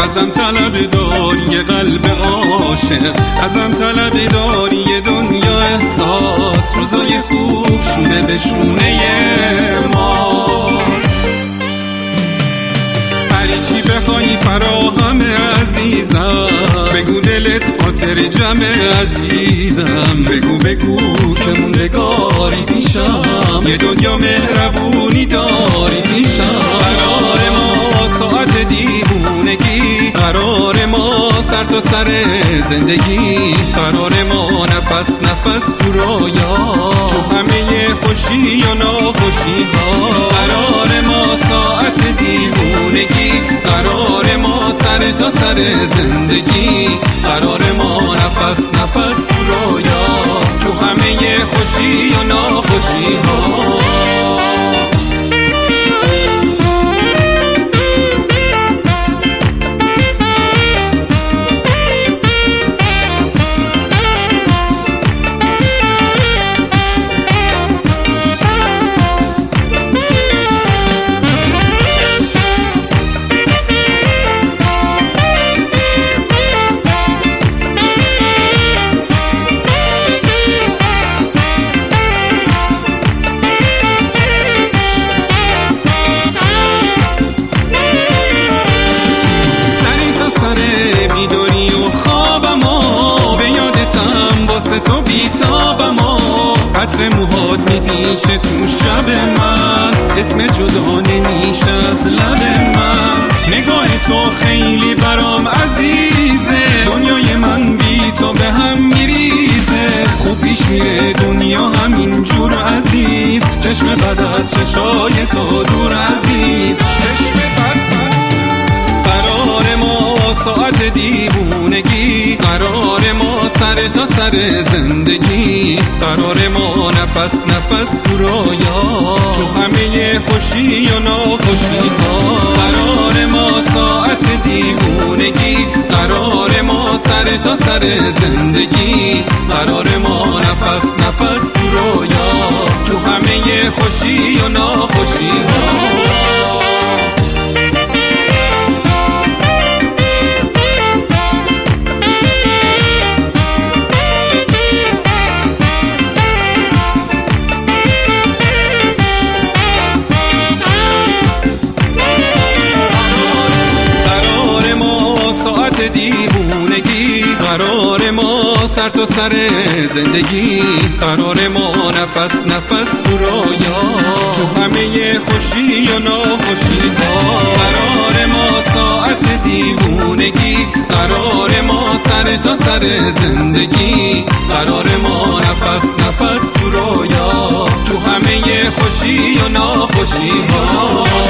ازم طلب داری یه قلب عاشق، ازم طلب داری یه دنیا احساس. روزای خوب شونه به شونه ماست. هری چی بخوایی فراهم عزیزم، بگو دلت خاطر جمع عزیزم. بگو که موندگاری پیشم، یه دنیا مهربونی داری پیشم. قرار ما ساعت دیوونگی، قرار ما سر تا سر زندگی، قرار ما نفس نفس تو رویا، تو همه خوشی و ناخوشی ها. قرار ما ساعت دیوونگی، قرار ما سر تا سر زندگی، قرار ما نفس نفس تو رویا، تو همه خوشی و ناخوشی ها. تو بیتابم و عطر موهات میپیشه تو شب من، اسم جدا نمیشه از لب من. نگاه تو خیلی برام عزیزه، دنیای من بی تو به هم میریزه. خوب پیش میره دنیا همین جور عزیز، چشم بد از چشای تو دور عزیز. قرار ما ساعت دیوونگی، قرار ما سر تا سر زندگی، قرار ما نفس نفس تو رویا، تو همه خوشی و ناخوشی ها. قرار ما ساعت دیوونگی، قرار ما سر تا سر زندگی، قرار ما نفس نفس تو رویا، تو همه خوشی و ناخوشی ها. دیوونگی، قرار ما سر تا سر زندگی، قرار ما نفس نفس تو رویا، تو همه خوشی و ناخوشی ها. قرار ما ساعت دیوونگی، قرار ما سر تا سر زندگی، قرار ما نفس نفس تو رویا، تو همه خوشی و ناخوشی ها.